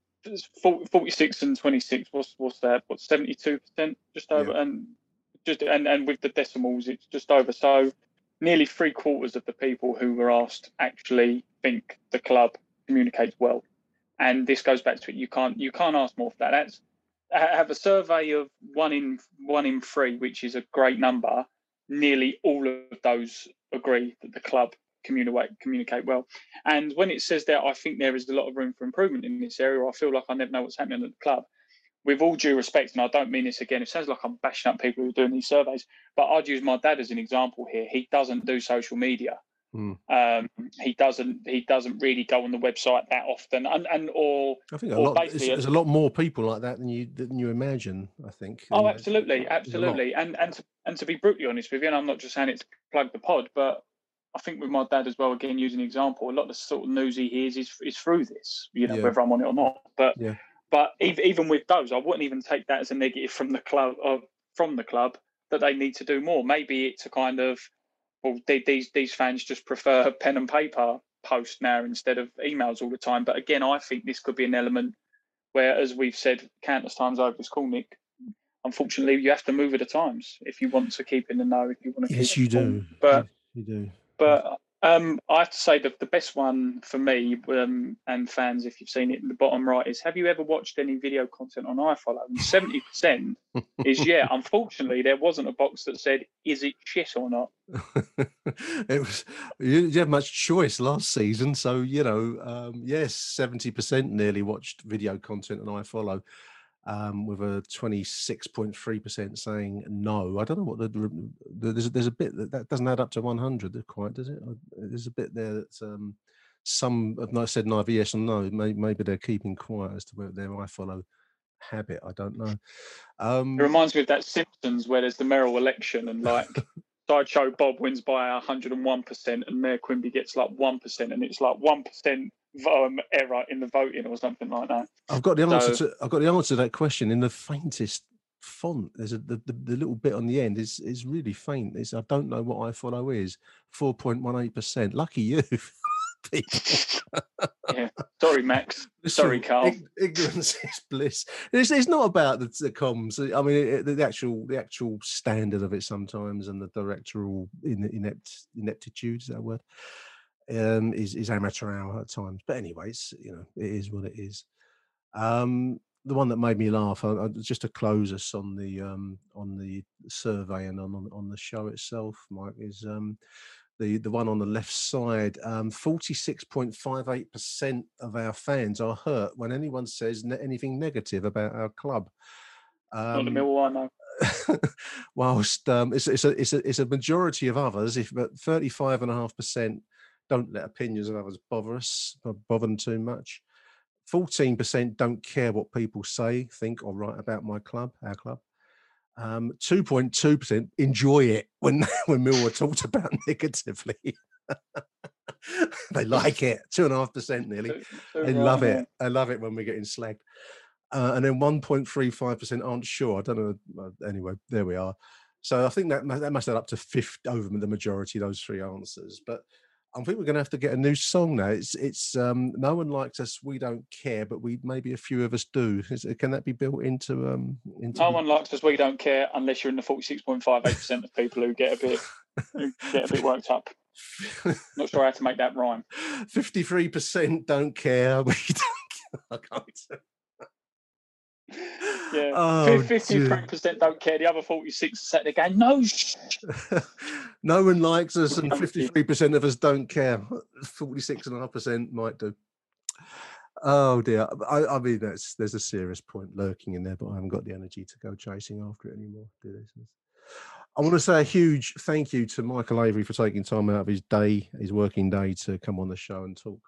46 and 26, what's that? What's 72%? Just over, and with the decimals, it's just over. So nearly 3/4 of the people who were asked actually think the club communicates well. And this goes back to it. You can't ask more for that. That's have a survey of one in 3, which is a great number. Nearly all of those agree that the club communicate well. And when it says that, I think there is a lot of room for improvement in this area. I feel like I never know what's happening at the club. With all due respect, and I don't mean this again, it sounds like I'm bashing up people who are doing these surveys, but I'd use my dad as an example here. He doesn't do social media. He doesn't really go on the website that often, and I think there's a lot more people like that than you imagine. I think. Oh, absolutely. And to be brutally honest with you, and I'm not just saying it to plug the pod, but I think with my dad as well, again using an example, a lot of the sort of news he hears is through this, whether I'm on it or not. But even with those, I wouldn't even take that as a negative from the club that they need to do more. Maybe it's a kind of, well, these fans just prefer pen and paper posts now instead of emails all the time. But again, I think this could be an element where, as we've said countless times over this call, Nick, unfortunately, you have to move with the times if you want to keep in the know. If you want to, yes, you do. But You do. But I have to say that the best one for me, and fans, if you've seen it in the bottom right, is have you ever watched any video content on iFollow? And 70% is yeah. Unfortunately, there wasn't a box that said, is it shit or not? It was, you didn't have much choice last season. So, yes, 70% nearly watched video content on iFollow. With a 26.3% saying no. I don't know what there's a bit that doesn't add up to 100 quite, does it? There's a bit there that some have not said neither yes or no. Maybe they're keeping quiet as to whether their iFollow habit. I don't know. It reminds me of that Simpsons where there's the mayoral election and like Sideshow Bob wins by 101% and Mayor Quimby gets like 1%, and it's like 1% error in the voting or something like that. I've got the answer to that question in the faintest font. There's the little bit on the end is really faint. I don't know what iFollow is. 4.18%. Lucky you. Yeah. Sorry, Max. Sorry, Carl. Ignorance is bliss. It's not about the comms. I mean, the actual standard of it sometimes, and the directorial ineptitude, is that a word? Is amateur hour at times. But anyways, it is what it is. The one that made me laugh, just to close us on the survey and on the show itself, Mike, is the one on the left side. 46.58% of our fans are hurt when anyone says anything negative about our club. Not the Millwall one, no. Whilst it's a majority of others, but 35.5% don't let opinions of others bother them too much. 14% don't care what people say, think, or write about my club, our club. 2.2% enjoy it when Millwall talked about negatively. They like it. 2.5% nearly. They love it. I love it when we're getting slagged. And then 1.35% aren't sure. I don't know. Anyway, there we are. So I think that must add up to 50 over the majority of those three answers. But I think we're going to have to get a new song now. It's no one likes us, we don't care, but maybe a few of us do. Can that be built into? No one likes us, we don't care, unless you're in the 46.58% of people who get a bit worked up. Not sure how to make that rhyme. 53% don't care. We don't care. I can't. Yeah, 53% don't care. The other 46% sat there going, no. No one likes us, and 53% of us don't care. 46.5% might do. Oh dear. I mean, there's a serious point lurking in there, but I haven't got the energy to go chasing after it anymore. I want to say a huge thank you to Michael Avery for taking time out of his working day, to come on the show and talk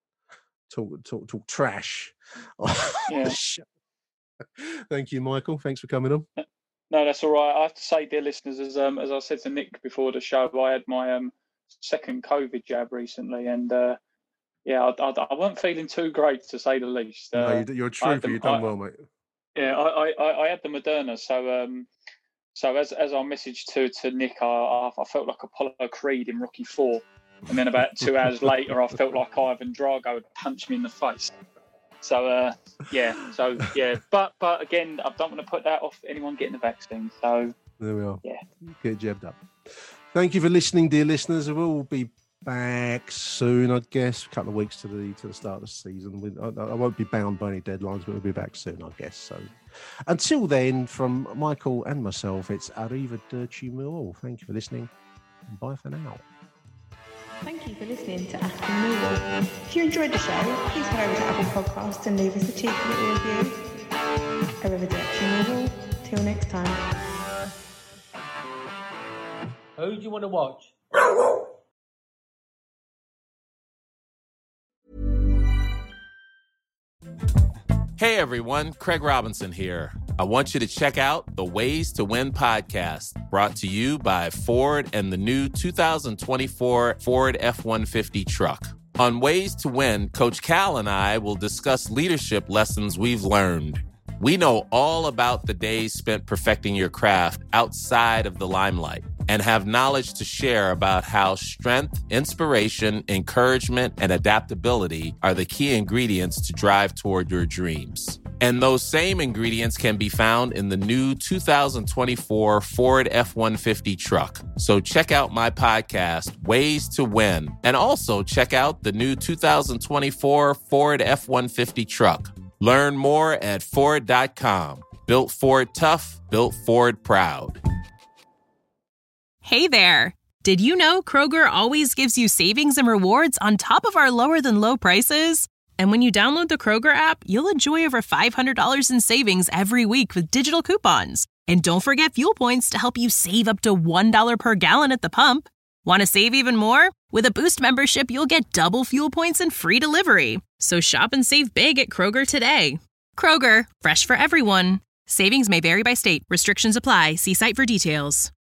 trash. Yeah. Thank you, Michael. Thanks for coming on. No, that's all right. I have to say, dear listeners, as I said to Nick before the show, I had my second COVID jab recently, and I wasn't feeling too great, to say the least. No, you're a trooper. You've done well, mate. Yeah, I had the Moderna, so as I messaged to Nick, I felt like Apollo Creed in Rocky IV, and then about 2 hours later, I felt like Ivan Drago had punched me in the face. So but again, I don't want to put that off anyone getting the vaccine. So there we are. Yeah, get jabbed up. Thank you for listening, dear listeners. We'll be back soon, I guess. A couple of weeks to the start of the season. I won't be bound by any deadlines, but we'll be back soon, I guess. So until then, from Michael and myself, it's Arrivederci Millwall. Thank you for listening, and bye for now. Thank you for listening to Aston Millwall. If you enjoyed the show, please head over to Apple Podcasts and leave us a cheeky little review. Arrivederci Millwall. Till next time. Who do you want to watch? Hey everyone, Craig Robinson here. I want you to check out the Ways to Win podcast, brought to you by Ford and the new 2024 Ford F-150 truck. On Ways to Win, Coach Cal and I will discuss leadership lessons we've learned. We know all about the days spent perfecting your craft outside of the limelight, and have knowledge to share about how strength, inspiration, encouragement, and adaptability are the key ingredients to drive toward your dreams. And those same ingredients can be found in the new 2024 Ford F-150 truck. So check out my podcast, Ways to Win, and also check out the new 2024 Ford F-150 truck. Learn more at Ford.com. Built Ford tough, built Ford proud. Hey there. Did you know Kroger always gives you savings and rewards on top of our lower than low prices? And when you download the Kroger app, you'll enjoy over $500 in savings every week with digital coupons. And don't forget fuel points to help you save up to $1 per gallon at the pump. Want to save even more? With a Boost membership, you'll get double fuel points and free delivery. So shop and save big at Kroger today. Kroger, fresh for everyone. Savings may vary by state. Restrictions apply. See site for details.